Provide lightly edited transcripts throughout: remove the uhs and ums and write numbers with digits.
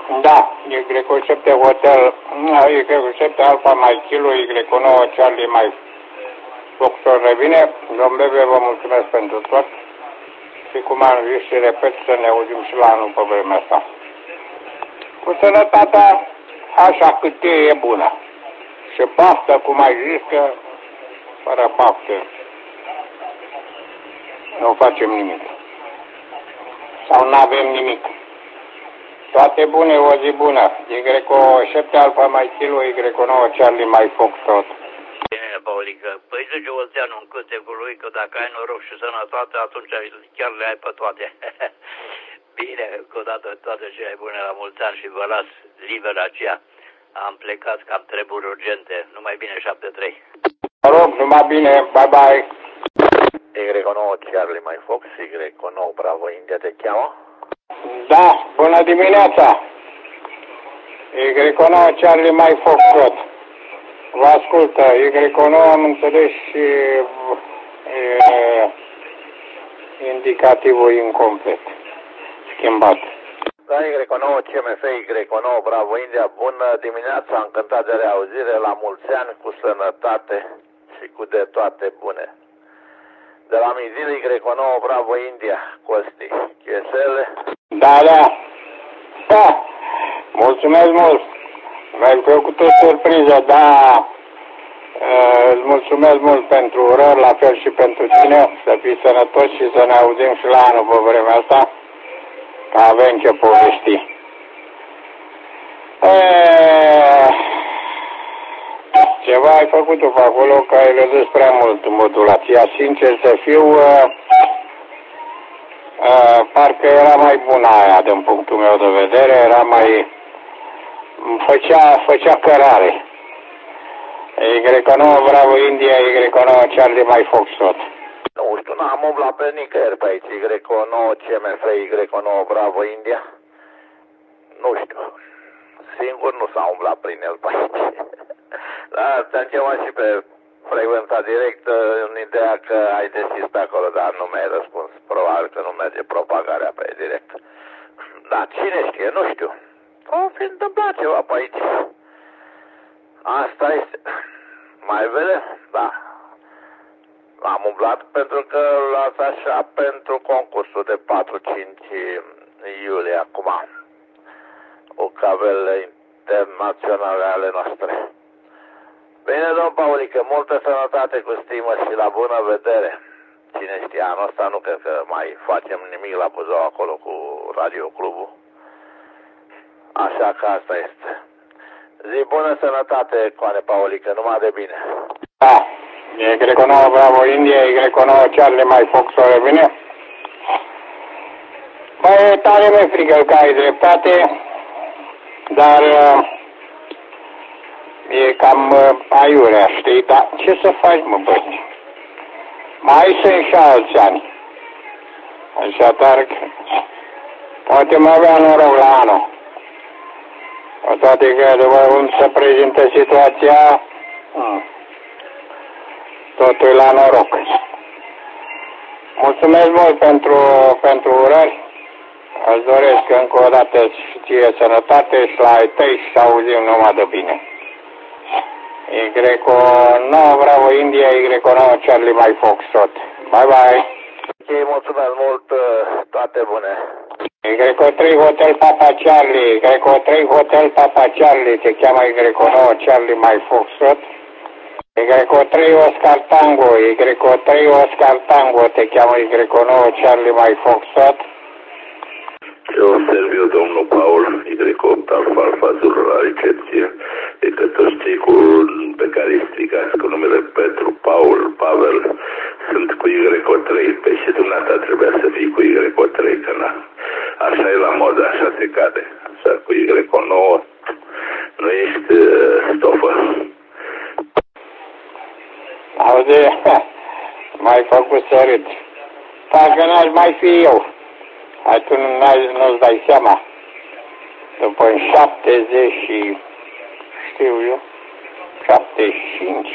Da, Y7 Hotel, Y7 Alfa mai Kilo, Y9 Charlie mai Foxtrot revine. Domn Bebe, vă mulțumesc pentru tot. Și cum am zis și repet, să ne auzim și la anul pe vremea asta. Cu sănătatea așa cât e bună. Și baftă, cum ai zis, că fără baftă nu facem nimic. Sau nu avem nimic. Toate bune, o zi bună. Y7 Alfa mai Kilo, Y9 Charlie mai Foxtrot. Bine, Paulică. Păi zice Olteanu în cântecul lui că dacă ai noroc și sănătate, atunci chiar le ai pe toate. Bine, încă o dată toate cele bune la mulți ani și vă las liber aceea. Am plecat, că am treburi urgente. Numai bine, 7-3. Mă rog, numai bine, bye-bye. Y9 Charlie mai Fox, Y9 Bravo India te cheamă? Da, bună dimineața. Y9 Charlie mai Foxtrot. Vă ascultă, Y9 am înțeles și indicativul incomplet. Schimbat. Da, Y9 CMF, Y9 Bravo India, bună dimineața, am cântat de reauzire, la mulți ani, cu sănătate și cu de toate bune. De la Mizil, Y9 Bravo India, Costi, Chiesele. Da, da. Da. Mulțumesc mult. Mi-ai făcut o surpriză, da. Îți mulțumesc mult pentru urări, la fel și pentru tine. Să fii sănătos și să ne auzim și la anul pe vremea asta. Că avem ce povesti. Ceva ai făcut-o pe acolo, că ai redus prea mult modulația. Sincer să fiu, parcă era mai bună aia din punctul meu de vedere, era mai... Făcea cărare. Y9 Bravo India, Y9 Charlie mai Foxtrot. Nu știu, n-am umblat pe nicăieri pe aici, Y9 CMF, Y9 Bravo India. Nu știu, singur nu s-a umblat prin el pe aici. Da, te-am chemat și pe frecvența directă în ideea că ai deschis pe acolo, dar nu mi-ai răspuns. Probabil că nu merge propagarea pe direct. Dar cine știe, nu știu. O fi întâmplat ceva pe aici. Asta este. Mai vede? Da. Am umblat pentru că las așa pentru concursul de 4-5 iulie acum. O cavele internaționale ale noastre. Bine, domn Paulică, multă sănătate, cu stimă și la bună vedere. Cine știe, anul ăsta nu cred că mai facem nimic la Buzău acolo cu radioclubul. Așa că asta este. Zi bună, sănătate, Coane Paulică, numai de bine. Da, Y9 Bravo India, Y9 Charlie mai Foxtrot revine. Băi, tare mi-e frică că ai dreptate, dar e cam aiurea, știi? Dar ce să faci, mă, băi? Mai sunt și alți ani. Așadar, poate mă avea noroc la anul. Cu toate că după cum se prezintă situația, totul e la noroc. Mulțumesc mult pentru urări. Îți doresc încă o dată ție sănătate și la ai tăi și să auzim numai de bine. Y9 Bravo India, Y9 Charlie mai Foxtrot. Bye bye. Ok, mulțumesc mult, toate bune. Y3 Hotel Papa Charlie, Y3 Hotel Papa Charlie, te cheamă Y9 Charlie mai Foxtrot. Y3 Oscar Tango, Y3 Oscar Tango, te cheamă Y9 Charlie mai Foxtrot. Eu Serviu, domnul Paul, Y8 Alfa Alfa Zulu la recepție. E că toți cei pe care îi strigați cu numele Petru, Paul, Pavel, sunt cu Y3. Pe și dumneata trebuia să fii cu Y3, că na, așa e la modă, așa se cade. Așa cu Y9 nu ești stofă. Auzi, m-ai făcut să râd. Parcă n-aș mai fi eu. Hai, tu nu-ți dai seama. După 70 și, știu eu, 75.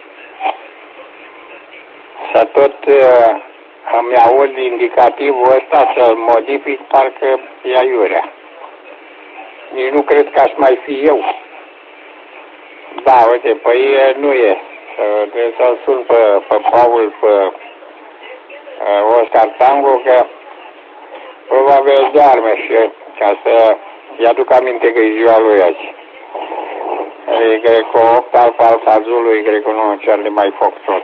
Să tot îmi aud indicativul ăsta să-l modific, parcă e aiurea. nici nu cred că aș mai fi eu. Da, uite, păi nu e. Trebuie să-l sun pe Paul, pe Oscar Tango, că probabil doarme și ca să-i aduc aminte că e ziua lui azi. Y8 Alfa Zulu, Y9 Charlie Mike Foxtrot.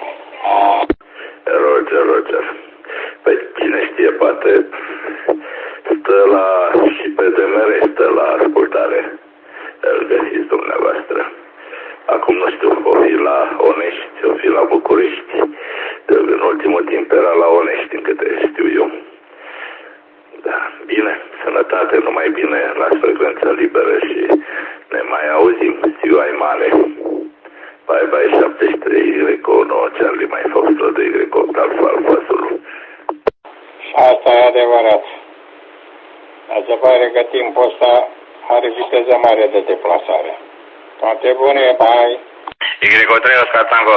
Roger. Păi cine știe, poate stă și pe DMR stă la ascultare. Îl găsiți dumneavoastră. Acum nu știu, o fi la Onești, o fi la București. În ultimul timp era la Onești, din câte știu eu. Da, bine, sănătate, numai bine, las frecvența liberă și ne mai auzim. Ziua e mare. Bye 73, Y9 Charlie Mike Foxtrot, Y8 Alfa Zulu. Și asta e adevărat. Dar se pare că timpul ăsta are viteză mare de deplasare. Toate bune, bye. Y3 Oscar Tango.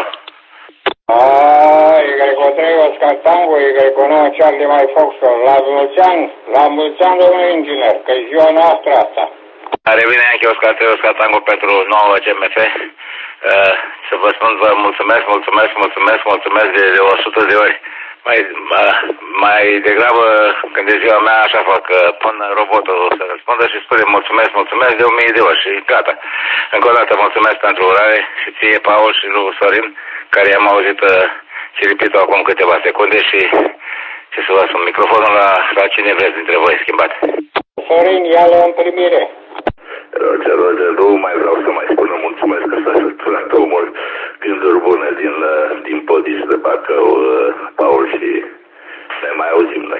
Y3 Oscar Tango, Y9 Charlie Mike Foxtrot. La mulți ani, domnule inginer, că e ziua noastră asta. Revine Yankee Oscar 3 Oscar Tango pentru 9 GMF. Să vă spun, vă mulțumesc de 100 de ori. Mai degrabă, când e ziua mea, așa fac, pun robotul să răspundă și spune mulțumesc de 1000 de ori și gata. Încă o dată mulțumesc pentru urare și ție, Paul, și lui Sorin, care am auzit ciripitul acum câteva secunde și ce să vă spun, microfonul la cine vreți dintre voi schimbat. Sorin, ia-l în primire. Roger, nu mai vreau să mai spun mulțumesc că s-a săturat omul gânduri bune din Podiș de Bacău, Paul, și ne mai auzim noi.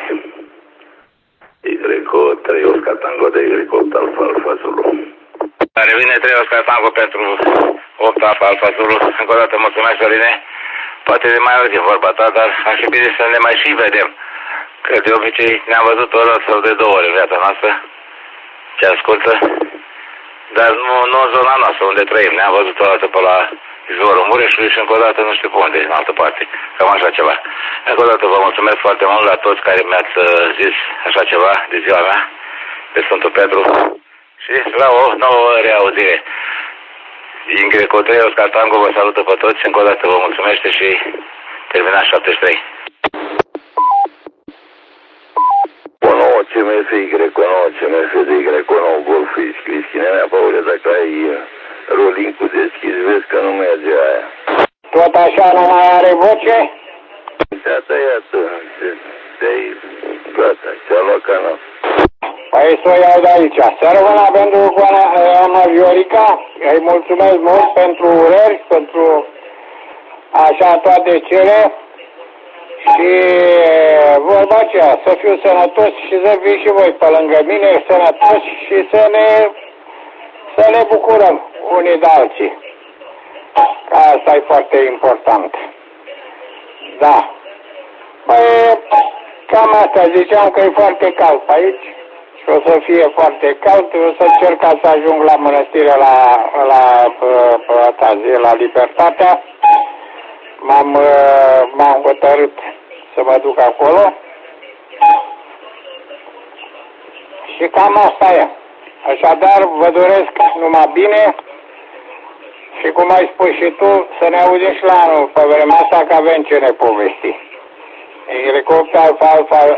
Y3 Oscar Tango de Y8 Alfa Zulu. Revine 3 Oscar Tango pentru 8 Alfa Zulu. Încă o dată mulțumesc, Sorine. Poate ne mai auzim vorba ta, dar ar fi bine să ne mai și vedem. Că de obicei ne-am văzut o dată sau de 2 ori în viața noastră, cea scurtă. Dar nu în zona noastră unde trăim. Ne-am văzut o dată pe la izvorul Mureșului și încă o dată nu știu pe unde, în altă parte. Cam așa ceva. Încă o dată vă mulțumesc foarte mult la toți care mi-ați zis așa ceva de ziua mea, de Sfântul Petru. Și la o nouă reauzire. Din Y3 Oscar Tango vă salută pe toți. Încă o dată vă mulțumește și terminați 73. CMF, Y9, CMF de Y9, Golf, Cristina mea, Paule, dacă ai rolling-ul deschis, vezi că nu merge aia. Tot așa nu mai are voce? Te-a tăiat, gata, ți-a luat canal. Păi să o iau de aici. Să rămână pentru Ana Viorica, îi mulțumesc mult pentru urări, pentru așa toate cele. Și vorba aceea, să fiu sănătos și să fiți și voi pe lângă mine, sănătoși, și să ne bucurăm unii de alții. Asta e foarte important. Da. Păi, cam asta, ziceam că e foarte cald pe aici și o să fie foarte cald. O să încerc să ajung la mănăstire la Libertatea. M-am hotărât să mă duc acolo și cam asta e. Așadar, vă doresc numai bine și, cum ai spus și tu, să ne auzim și la anul pe vremea asta, că avem ce ne povesti. Y8 Alfa,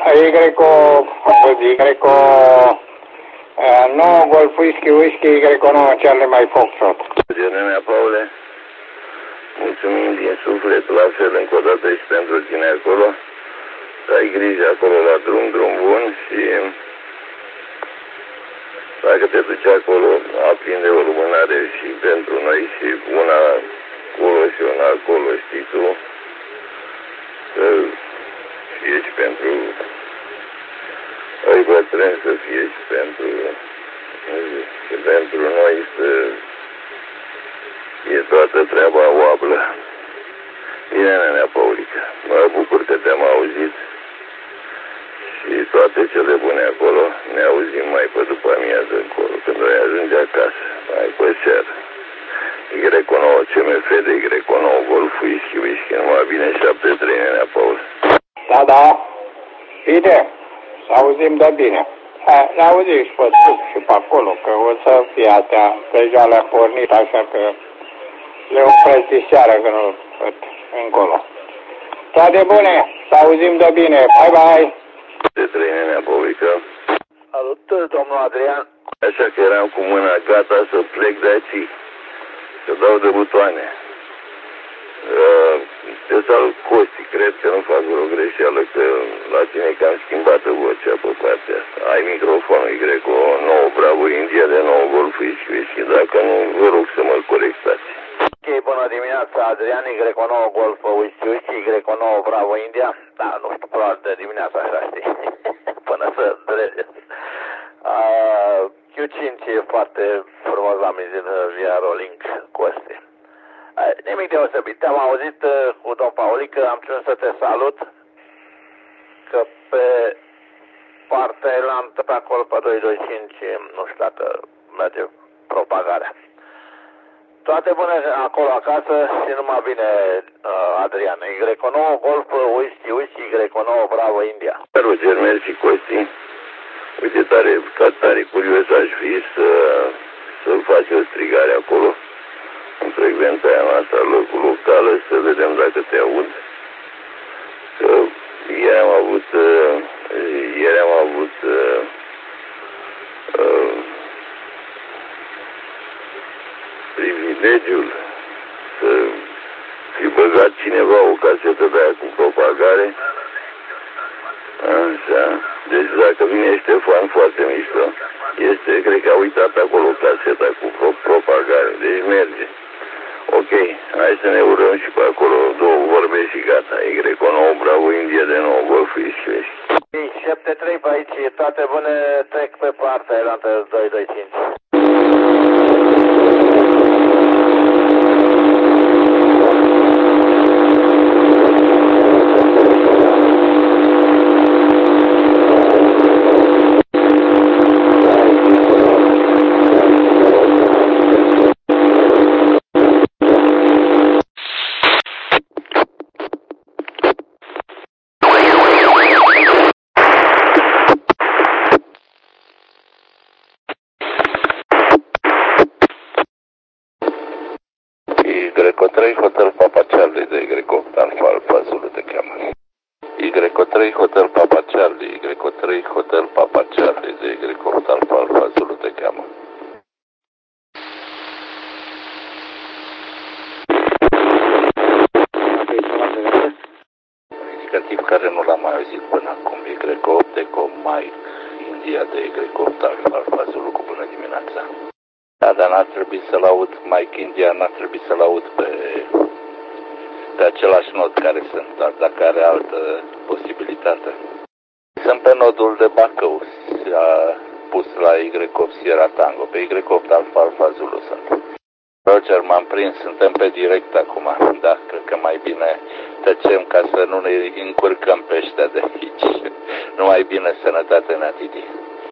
Y9 Golf Whisky, Y9 Charlie Mike Foxtrot. Genea, Paule, mulțumim din suflet, la fel încă o dată și pentru tine acolo. Să ai grijă acolo la drum bun și dacă te duci acolo, aprinde o lumânare și pentru noi și una acolo și una acolo, știi tu, să fie și pentru ai bătrâni, să fie și pentru noi să e toată treaba oablă. Bine, nenea Paulica, mă bucur că te-am auzit și toate cele bune acolo. Ne auzim mai pe după amiază încolo, când noi ajunge acasă, mai pe seară. Y9 CMF de Y9 Golf Whisky, numai bine 73, nenea Paul. Da, bine, să auzim de bine. Ne auzim și pe sus și pe acolo, că o să fie astea. Deja le-a pornit, așa că le opresc de seară că nu văd încolo. Toate bune, să auzim de bine, bye bye! De trăinenea Bovică. Salut, domnul Adrian. Așa că eram cu mâna gata să plec de aici, să dau de butoane. Te salut, Costi, cred că nu fac vreo greșeală, că la tine că am schimbat vocea pe partea asta. Ai microfonul Greco 9 Bravo India de 9 Golf și dacă nu, vă rog să mă corectați. Ok, bună dimineața, Adrian, Y9 Golf Whisky, Y9 Bravo India. Da, nu știu, probabil de dimineața așa, știi, până să dregeți. Q5 e foarte frumos la mizin via Rolling Costi. Nimic deosebit. Te-am auzit cu domn Paulică, am ținut să te salut, că pe partea elantă, pe acolo, pe 225, nu știu dacă merge propagarea. Toate bune acolo acasă și numai bine, Adrian. Y9 Golf Whisky, Y9 Bravo India. Roger, mersi, Costi. Uite, tare curios aș fi să faci o strigare acolo, în frecvența aia noastră locală, să vedem dacă te aud. Că ieri am avut privilegiul să fi băgat cineva o casetă de aia cu propagare. Așa. Deci dacă vine Ștefan, foarte mișto. Cred că a uitat acolo caseta cu propagare. Deci merge. Ok, hai să ne urăm și pe acolo două vorbe și gata. Y9 Bravo India de 9 Golf și 7-3 pe aici, toate bune, trec pe partea elantă 225. Y3 Hotel Papa Charlie de Y8 Alfa Zulu te cheamă. Y3 Hotel Papa Charlie, Y3 Hotel Papa Charlie de Y8 Alfa Zulu te cheamă. Indicativ care nu l-am mai auzit până acum, Y8 Eco Mike India de Y8 Alfa Zulu cu bună dimineața. Da, dar n-ar trebui să-l aud, Mike India, n-ar trebui să-l aud pe același nod care sunt, dar dacă are altă posibilitate. Sunt pe nodul de Bacău, pus la Y8 Sierra Tango, pe Y8 Alfa Zulu sunt. Roger, m-am prins, suntem pe direct acum, da, cred că mai bine tăcem ca să nu ne încurcăm pe ăștia de aici. Numai bine, sănătate, Natiti.